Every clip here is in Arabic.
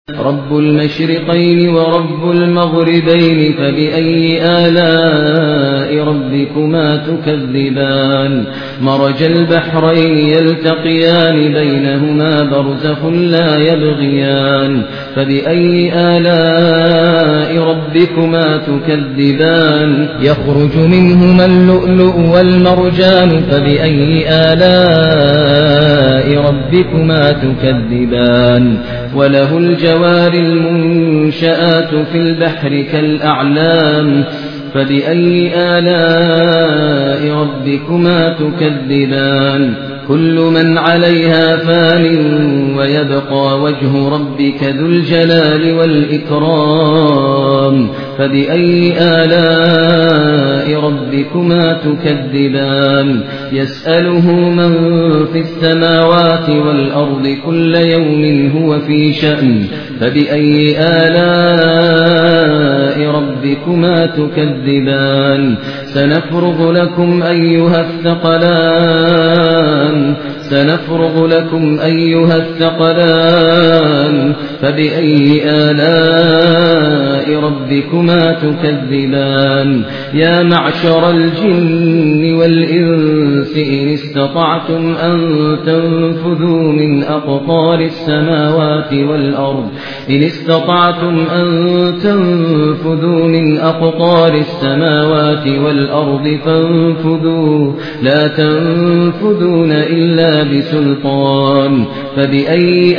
رب المشرقين ورب المغربين فبأي آلاء ربكما تكذبان مرج البحرين يلتقيان بينهما برزخ لا يبغيان فبأي آلاء ربكما تكذبان يخرج منهما اللؤلؤ والمرجان فبأي آلاء ربكما تكذبان وله الجوار المنشآت في البحر كالأعلام فبأي آلاء ربكما تكذبان كل من عليها فان ويبقى وجه ربك ذو الجلال والإكرام فبأي آلاء ربكما تكذبان يسأله من في السماوات والأرض كل يوم هو في شأن فبأي آلاء ربكما تكذبان سنفرغ لكم أيها الثقلان فبأي آلاء ربكما تكذبان يا معشر الجن والإنس إن استطعتم أن تنفذوا من أقطار السماوات والأرض فانفذوا لا تنفذون إلا بسلطان فبأي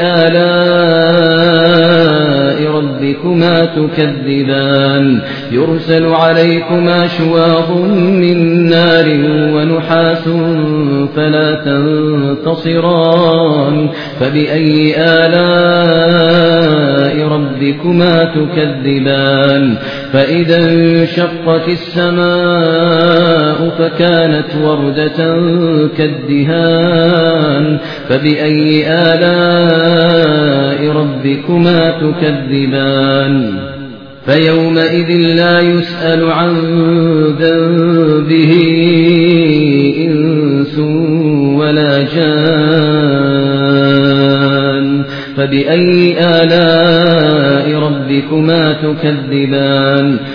آلاء ربكما تكذبان يرسل عليكما شواظ من نار ونحاس فلا تنتصران فبأي آلاء ربكما تكذبان فإذا انشقت السماء فكانت وردة كالدهان فبأي آلاء ربكما تكذبان فيومئذ لا يسأل عن ذنبه إنس ولا جان فبأي آلاء ربكما تكذبان